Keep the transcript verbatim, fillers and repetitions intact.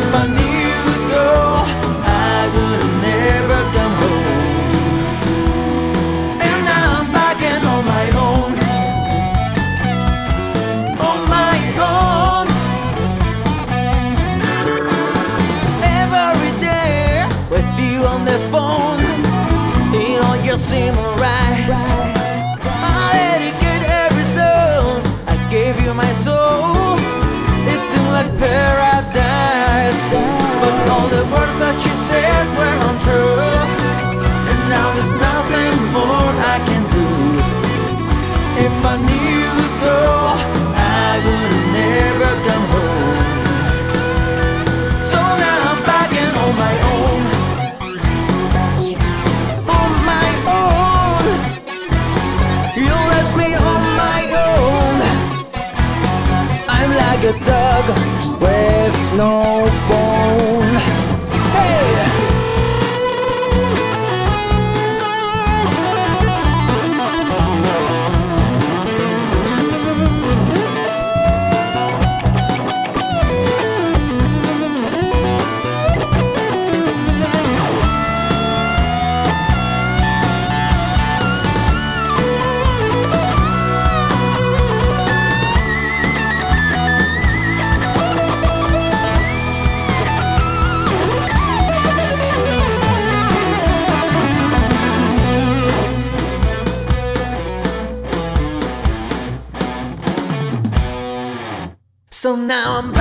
If I knew you would go, I would never come home. And now I'm back and on my own, on my own. Every day with you on the phone, it all just seemed alright. I dedicate every song, I gave you my soul. It seemed like paradise, but all the words that you said were untrue. And now there's nothing more I can do. If I knew you would go, I would never come home. So now I'm back and on my own, on my own. You left me on my own. I'm like a dog with no bone. Hey! So now I'm